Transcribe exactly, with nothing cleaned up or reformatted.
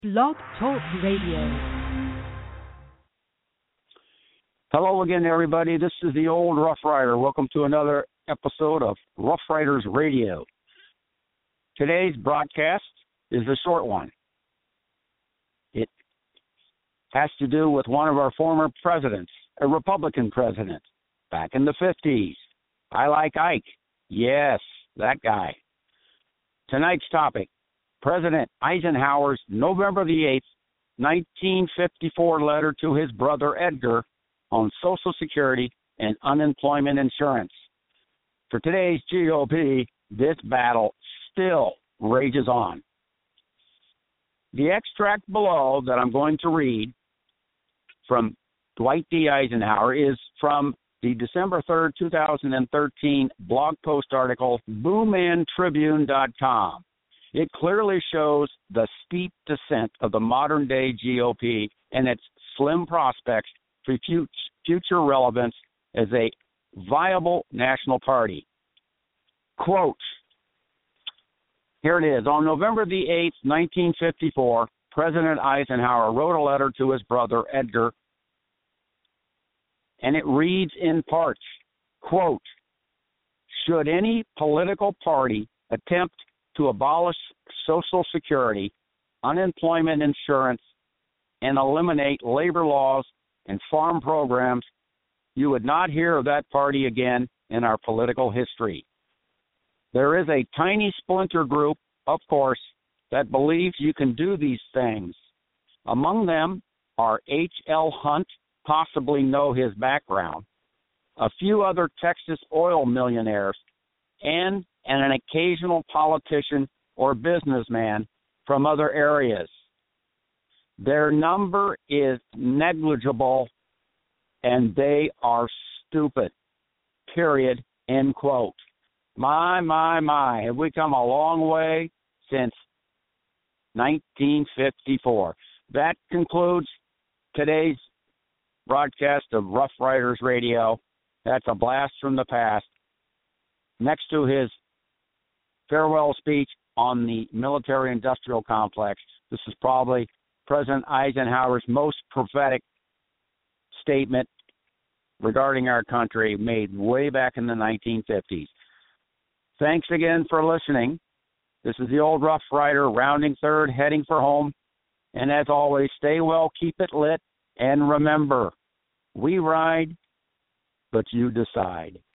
Blog Talk Radio. Hello again, everybody. This is the old Rough Rider. Welcome to another episode of Rough Riders Radio. Today's broadcast is a short one. It has to do with one of our former presidents, a Republican president, back in the fifties. I like Ike. Yes, that guy. Tonight's topic, President Eisenhower's November the eighth, nineteen fifty-four letter to his brother Edgar on Social Security and unemployment insurance. For today's G O P, this battle still rages on. The extract below that I'm going to read from Dwight D. Eisenhower is from the December third, two thousand thirteen blog post article, boo man tribune dot com. It clearly shows the steep descent of the modern-day G O P and its slim prospects for future relevance as a viable national party. Quote, here it is. On November the eighth, nineteen fifty-four, President Eisenhower wrote a letter to his brother Edgar, and it reads in parts, quote, should any political party attempt to abolish Social Security, unemployment insurance, and eliminate labor laws and farm programs, you would not hear of that party again in our political history. There is a tiny splinter group, of course, that believes you can do these things. Among them are H L Hunt, possibly know his background, a few other Texas oil millionaires, and, and an occasional politician or businessman from other areas. Their number is negligible, and they are stupid, period, end quote. My, my, my, have we come a long way since nineteen fifty-four. That concludes today's broadcast of Rough Riders Radio. That's a blast from the past. Next to his farewell speech on the military-industrial complex, this is probably President Eisenhower's most prophetic statement regarding our country made way back in the nineteen fifties. Thanks again for listening. This is the old Rough Rider, rounding third, heading for home. And as always, stay well, keep it lit, and remember, we ride, but you decide.